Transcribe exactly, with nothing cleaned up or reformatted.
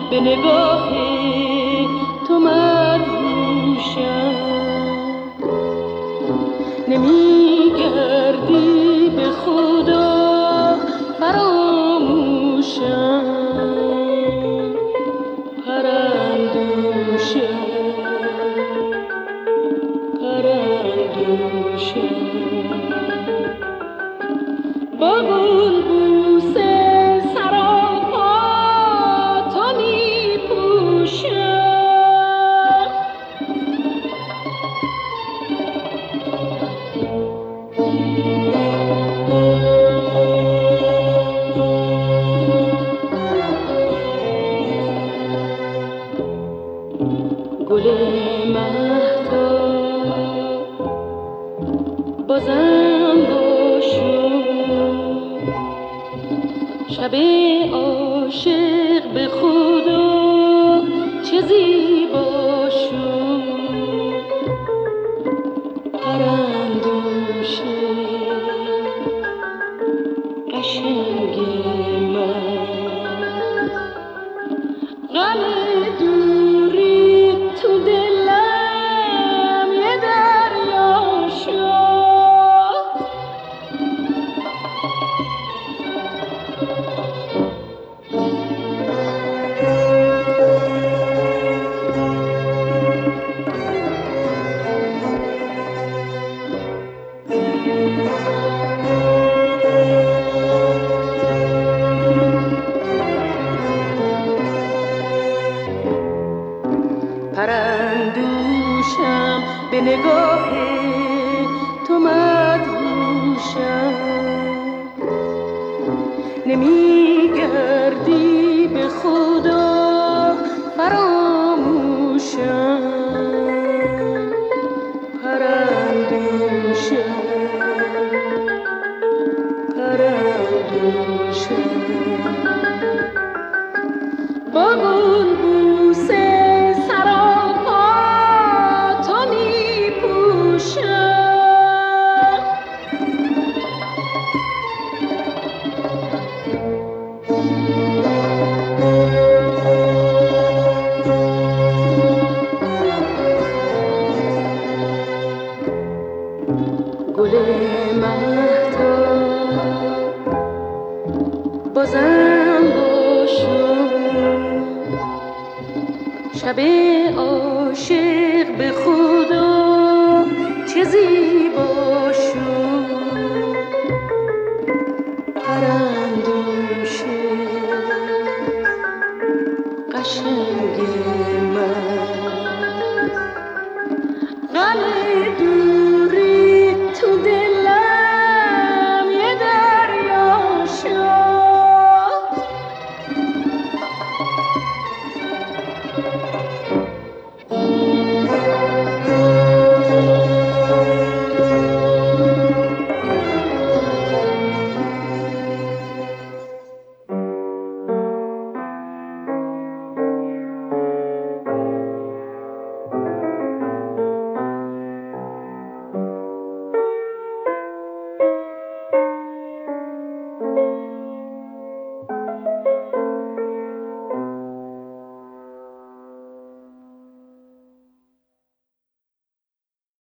به نگاه تو مدهوشم، نمیگردی به خدا فراموشم، پرندوشم پرندوشم با گلبوس سراپا تو می پوشم. گل مهتاب بازم باشو، شب عاشق به خدا چه زیبا شد، پرندوشه قشنگ من، غم دوری تو دلم یه دریا شد. پرندوشم به نگاه تو مدهوشم، نمیگردی به خدا فراموشم، پرندوشم پرندوشم با گلبوس سراپا تو می پوشم. گل مهتاب بازم باشو، شب عاشق به خدا چه زیبا شد، پرندوشه قشنگ